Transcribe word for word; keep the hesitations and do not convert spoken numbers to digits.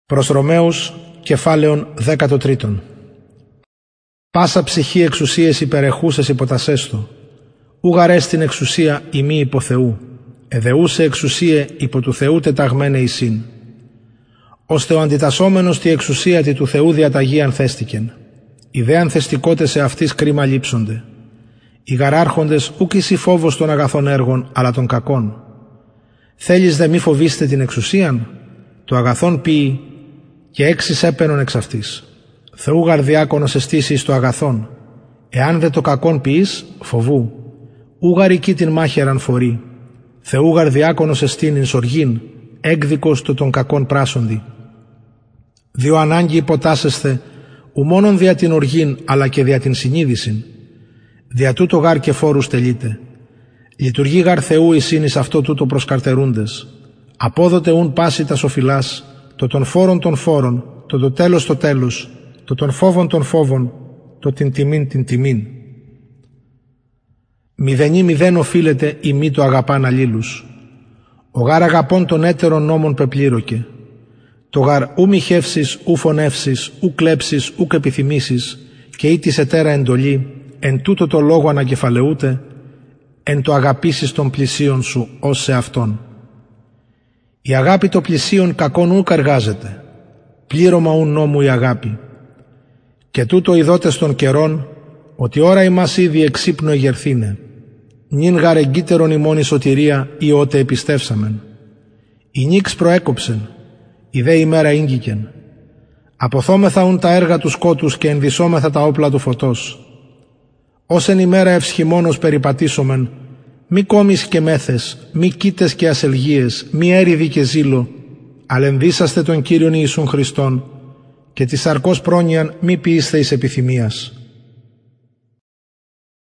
Προς Ρωμαίους, κεφάλαιον δέκατο τρίτον. Πάσα ψυχή εξουσίες υπερεχούσες υποτασέστο, ούγαρες την εξουσία ημί υπό Θεού, εδεούσε εξουσία υπό του Θεού τεταγμένε εισήν, ώστε ο αντιτασσόμενος τη εξουσία τη του Θεού διαταγή ανθέστηκεν. Οι δε ανθεστικότες σε αυτής κρίμα λείψονται. Οι γαράρχοντες ούκ εις φόβος των αγαθών έργων, αλλά των κακών. Θέλεις δε μη φοβήστε την εξουσίαν, το αγαθόν ποιεί, και έξις έπαινον εξ αυτής. Θεού γαρδιάκονος εστίσεις το αγαθόν, εάν δε το κακόν ποιείς, φοβού. Ούγαρικη την μάχαιραν φορεί. Θεού γαρδιάκονος εστίνην σοργήν, έκδικος το των κακών πράσοντι. Διό ανάγκη υποτάσσεσθε, ου μόνον δια την οργήν, αλλά και δια την συνείδησιν. Δια τούτο γάρ και φόρους τελείτε. Λειτουργεί γάρ Θεού εισήν εις αυτό τούτο προσκαρτερούντες. Απόδοτε ούν πάση τα σοφιλάς, το των φόρων των φόρων, το το τέλος το τέλος, το των φόβων των φόβων, το την τιμήν την τιμήν. Μηδενή μηδέν οφείλεται η μη το αγαπάν αλλήλους. Ο γάρ αγαπών των έτερων νόμων πεπλήρωκε. Το γάρ ου μοιχεύσεις, ου φωνεύσεις, ου κλέψεις, ου επιθυμήσεις, και ή της ετέρα εντολή, εν τούτο το λόγο ανακεφαλαιούται, εν το αγαπήσεις των πλησίων σου ως σε αυτόν. Η αγάπη των πλησίων κακών ούκ εργάζεται, πλήρωμα ου νόμου η αγάπη. Και τούτο ειδότες των καιρών, ότι ώρα ημάς ήδη εξύπνο εγερθήνε, νυν γαρ εγκύτερον ημών η σωτηρία ή ότε επιστεύσαμεν. Η νύξ προέκοψεν, η δε ημέρα ήγγικεν. Αποθόμεθα ούν τα έργα του σκότους και ενδυσόμεθα τα όπλα του φωτός. Ως εν ημέρα ευσχημόνος περιπατήσομεν, μη κόμις και μέθες, μη κοίτες και ασελγίες, μη έρηδη και ζήλο, αλλά ενδύσαστε τον Κύριον Ιησούν Χριστόν, και τη σαρκός πρόνοιαν μη ποιήστε εις επιθυμίας.